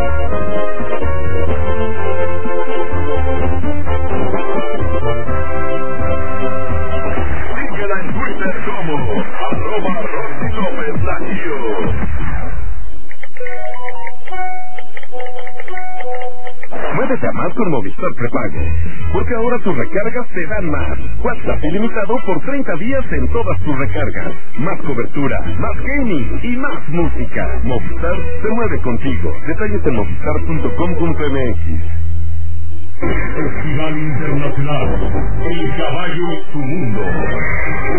Síguela en Twitter como @RossyLópez-Latío. Muévete a más con Movistar Prepago, porque ahora tus recargas te dan más. WhatsApp ilimitado por 30 días en todas tus recargas. Más cobertura, más gaming y más música. Movistar se mueve contigo. Detalles en movistar.com.mx. Festival Internacional El Caballo Su Mundo.